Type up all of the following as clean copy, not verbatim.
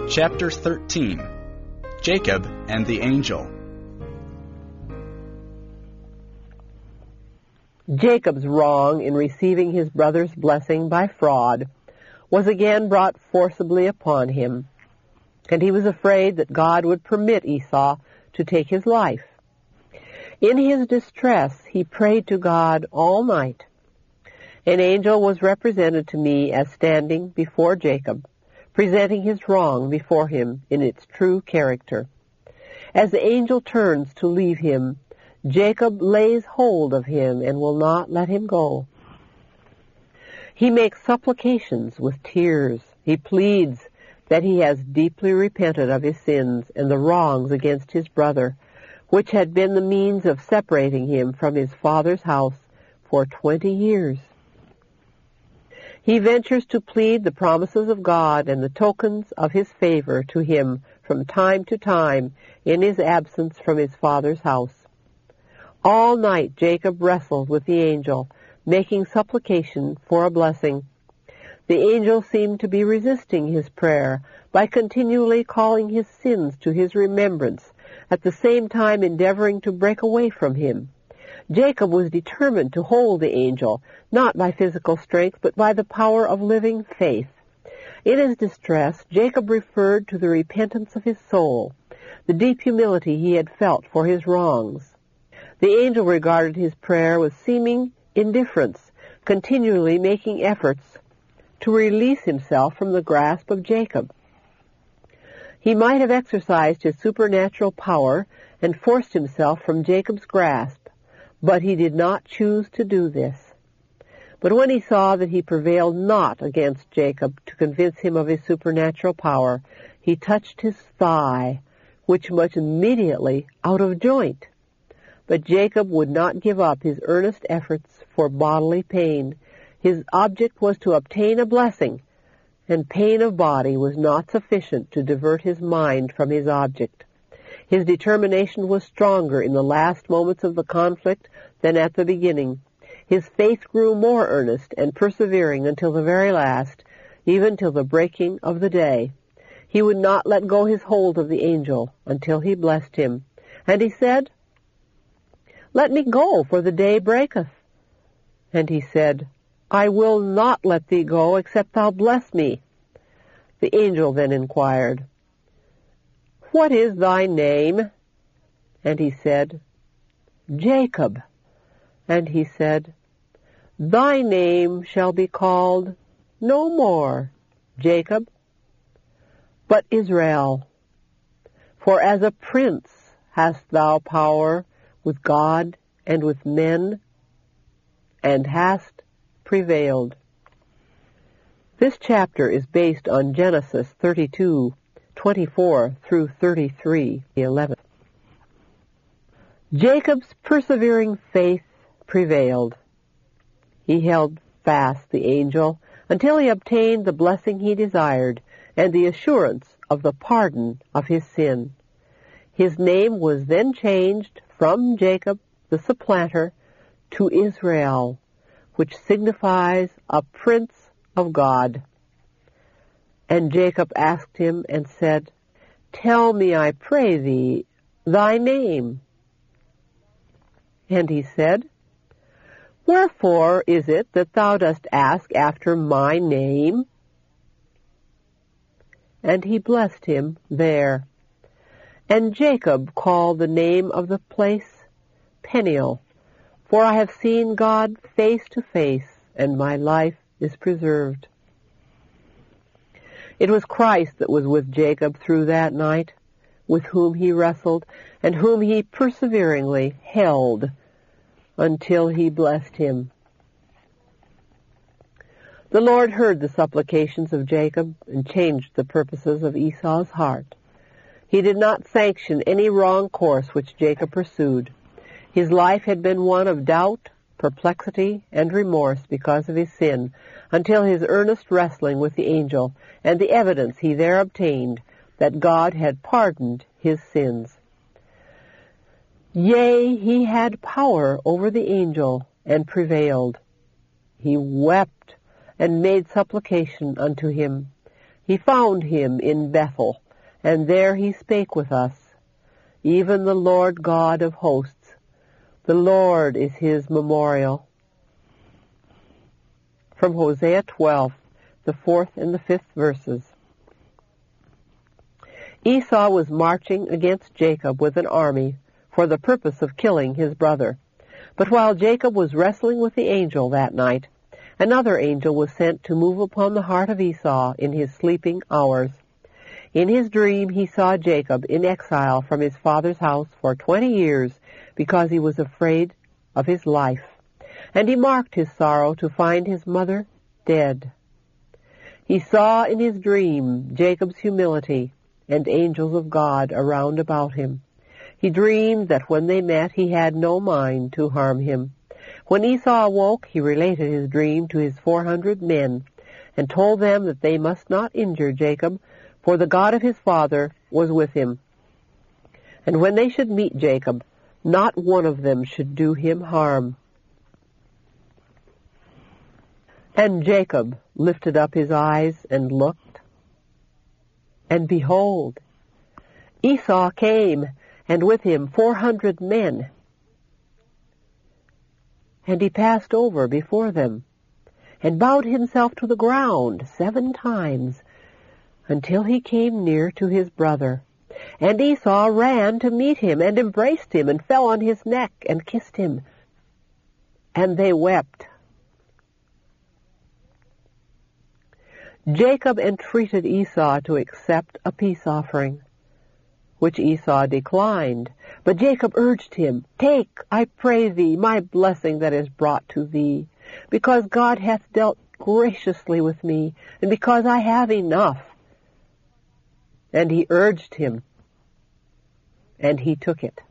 Chapter 13. Jacob and the Angel. Jacob's wrong in receiving his brother's blessing by fraud was again brought forcibly upon him, and he was afraid that God would permit Esau to take his life. In his distress, he prayed to God all night. An angel was represented to me as standing before Jacob, presenting his wrong before him in its true character. As the angel turns to leave him, Jacob lays hold of him and will not let him go. He makes supplications with tears. He pleads that he has deeply repented of his sins and the wrongs against his brother, which had been the means of separating him from his father's house for 20 years. He ventures to plead the promises of God and the tokens of his favor to him from time to time in his absence from his father's house. All night Jacob wrestled with the angel, making supplication for a blessing. The angel seemed to be resisting his prayer by continually calling his sins to his remembrance, at the same time endeavoring to break away from him. Jacob was determined to hold the angel, not by physical strength, but by the power of living faith. In his distress, Jacob referred to the repentance of his soul, the deep humility he had felt for his wrongs. The angel regarded his prayer with seeming indifference, continually making efforts to release himself from the grasp of Jacob. He might have exercised his supernatural power and forced himself from Jacob's grasp, but he did not choose to do this. But when he saw that he prevailed not against Jacob to convince him of his supernatural power, he touched his thigh, which was immediately out of joint. But Jacob would not give up his earnest efforts for bodily pain. His object was to obtain a blessing, and pain of body was not sufficient to divert his mind from his object. His determination was stronger in the last moments of the conflict than at the beginning. His faith grew more earnest and persevering until the very last, even till the breaking of the day. He would not let go his hold of the angel until he blessed him. And he said, "Let me go, for the day breaketh." And he said, "I will not let thee go, except thou bless me." The angel then inquired, "What is thy name?" And he said, "Jacob." And he said, "Thy name shall be called no more Jacob, but Israel. For as a prince hast thou power with God and with men, and hast prevailed." This chapter is based on Genesis 32:24 through 33:11. Jacob's persevering faith prevailed. He held fast the angel until he obtained the blessing he desired and the assurance of the pardon of his sin. His name was then changed from Jacob, the supplanter, to Israel, which signifies a prince of God. And Jacob asked him and said, "Tell me, I pray thee, thy name." And he said, "Wherefore is it that thou dost ask after my name?" And he blessed him there. And Jacob called the name of the place Peniel, for I have seen God face to face, and my life is preserved. It was Christ that was with Jacob through that night, with whom he wrestled, and whom he perseveringly held until he blessed him. The Lord heard the supplications of Jacob and changed the purposes of Esau's heart. He did not sanction any wrong course which Jacob pursued. His life had been one of doubt, perplexity, and remorse because of his sin, until his earnest wrestling with the angel and the evidence he there obtained that God had pardoned his sins. Yea, he had power over the angel and prevailed. He wept and made supplication unto him. He found him in Bethel, and there he spake with us. Even the Lord God of hosts, the Lord is his memorial. From Hosea 12, the 4th and the 5th verses. Esau was marching against Jacob with an army for the purpose of killing his brother. But while Jacob was wrestling with the angel that night, another angel was sent to move upon the heart of Esau in his sleeping hours. In his dream he saw Jacob in exile from his father's house for 20 years because he was afraid of his life, and he marked his sorrow to find his mother dead. He saw in his dream Jacob's humility and angels of God around about him. He dreamed that when they met he had no mind to harm him. When Esau awoke, he related his dream to his 400 men and told them that they must not injure Jacob, for the God of his father was with him. And when they should meet Jacob, not one of them should do him harm. And Jacob lifted up his eyes and looked, and behold, Esau came, and with him 400 men. And he passed over before them, and bowed himself to the ground 7 times, until he came near to his brother. And Esau ran to meet him, and embraced him, and fell on his neck, and kissed him. And they wept. Jacob entreated Esau to accept a peace offering, which Esau declined. But Jacob urged him, "Take, I pray thee, my blessing that is brought to thee, because God hath dealt graciously with me, and because I have enough." And he urged him, and he took it.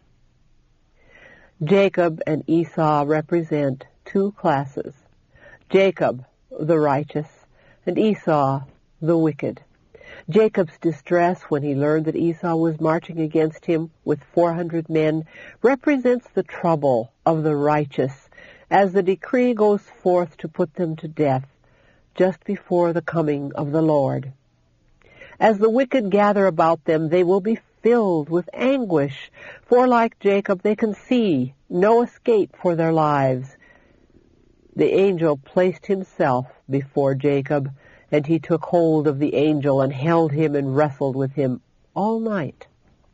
Jacob and Esau represent 2 classes: Jacob, the righteous, and Esau, the wicked. Jacob's distress when he learned that Esau was marching against him with 400 men represents the trouble of the righteous as the decree goes forth to put them to death just before the coming of the Lord. As the wicked gather about them, they will be filled with anguish, for like Jacob, they can see no escape for their lives. The angel placed himself before Jacob, and he took hold of the angel and held him and wrestled with him all night.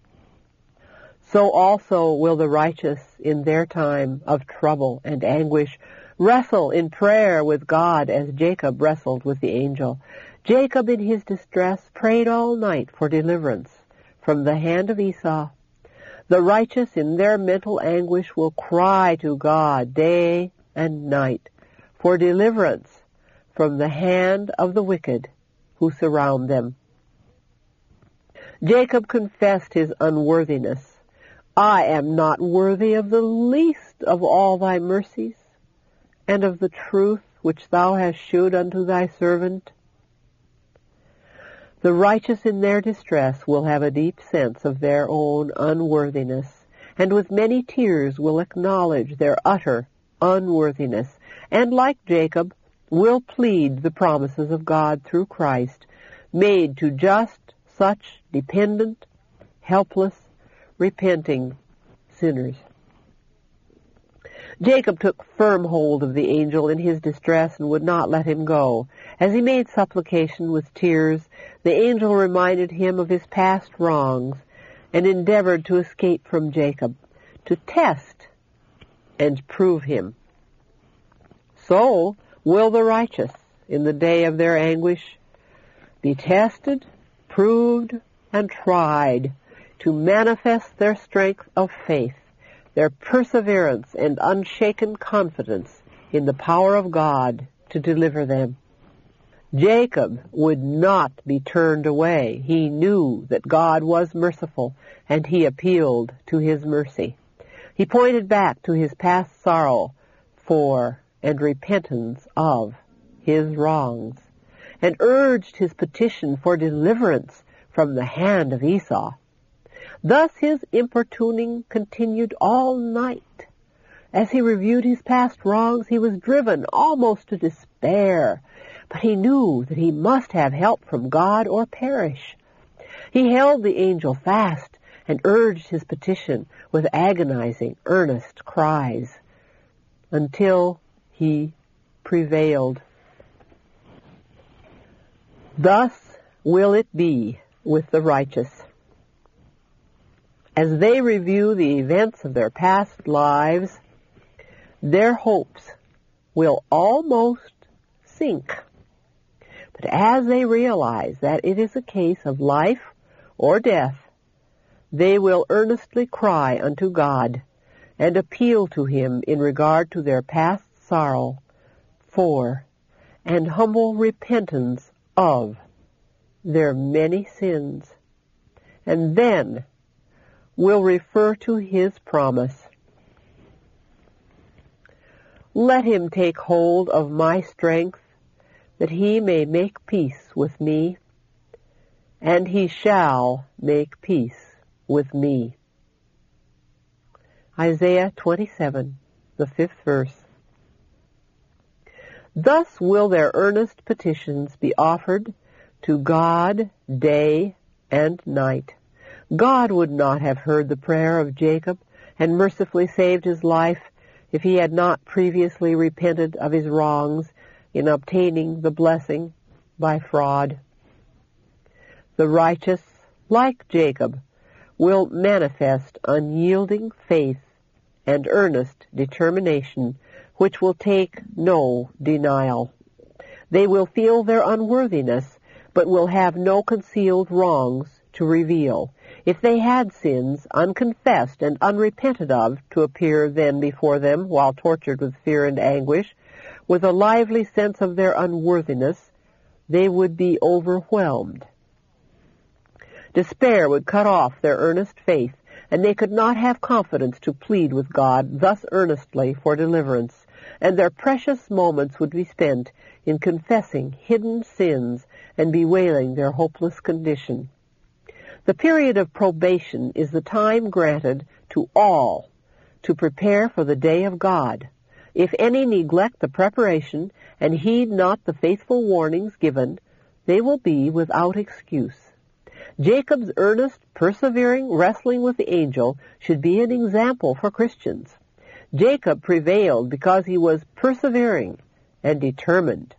So also will the righteous in their time of trouble and anguish wrestle in prayer with God as Jacob wrestled with the angel. Jacob in his distress prayed all night for deliverance from the hand of Esau. The righteous in their mental anguish will cry to God day and night for deliverance from the hand of the wicked who surround them. Jacob confessed his unworthiness. "I am not worthy of the least of all thy mercies, and of the truth which thou hast shewed unto thy servant." The righteous in their distress will have a deep sense of their own unworthiness, and with many tears will acknowledge their utter unworthiness, and like Jacob, will plead the promises of God through Christ, made to just such dependent, helpless, repenting sinners. Jacob took firm hold of the angel in his distress and would not let him go. As he made supplication with tears, the angel reminded him of his past wrongs and endeavored to escape from Jacob, to test and prove him. So will the righteous, in the day of their anguish, be tested, proved, and tried to manifest their strength of faith, their perseverance and unshaken confidence in the power of God to deliver them. Jacob would not be turned away. He knew that God was merciful, and he appealed to his mercy. He pointed back to his past sorrow for and repentance of his wrongs, and urged his petition for deliverance from the hand of Esau. Thus his importuning continued all night. As he reviewed his past wrongs, he was driven almost to despair but he knew that he must have help from God or perish. He held the angel fast and urged his petition with agonizing, earnest cries until he prevailed. Thus will it be with the righteous. As they review the events of their past lives, their hopes will almost sink. But as they realize that it is a case of life or death, they will earnestly cry unto God and appeal to Him in regard to their past sorrow for and humble repentance of their many sins, and then will refer to His promise. Let him take hold of my strength, that he may make peace with me, and he shall make peace with me. Isaiah 27, the 5th verse. Thus will their earnest petitions be offered to God day and night. God would not have heard the prayer of Jacob and mercifully saved his life if he had not previously repented of his wrongs in obtaining the blessing by fraud. The righteous, like Jacob, will manifest unyielding faith and earnest determination, which will take no denial. They will feel their unworthiness, but will have no concealed wrongs to reveal. If they had sins unconfessed and unrepented of, to appear then before them while tortured with fear and anguish, with a lively sense of their unworthiness, they would be overwhelmed. Despair would cut off their earnest faith, and they could not have confidence to plead with God thus earnestly for deliverance, and their precious moments would be spent in confessing hidden sins and bewailing their hopeless condition. The period of probation is the time granted to all to prepare for the day of God. If any neglect the preparation and heed not the faithful warnings given, they will be without excuse. Jacob's earnest, persevering wrestling with the angel should be an example for Christians. Jacob prevailed because he was persevering and determined.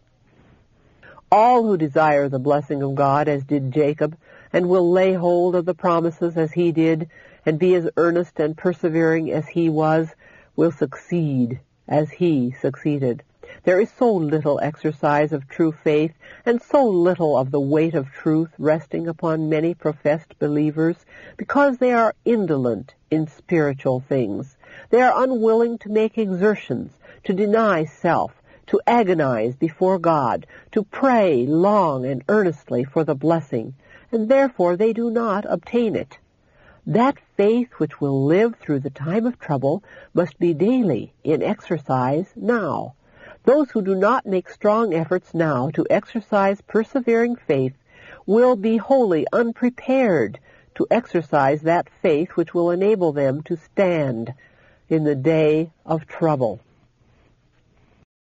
All who desire the blessing of God, as did Jacob, and will lay hold of the promises as he did, and be as earnest and persevering as he was, will succeed as he succeeded. There is so little exercise of true faith, and so little of the weight of truth resting upon many professed believers, because they are indolent in spiritual things. They are unwilling to make exertions, to deny self, to agonize before God, to pray long and earnestly for the blessing, and therefore they do not obtain it. That faith which will live through the time of trouble must be daily in exercise now. Those who do not make strong efforts now to exercise persevering faith will be wholly unprepared to exercise that faith which will enable them to stand in the day of trouble.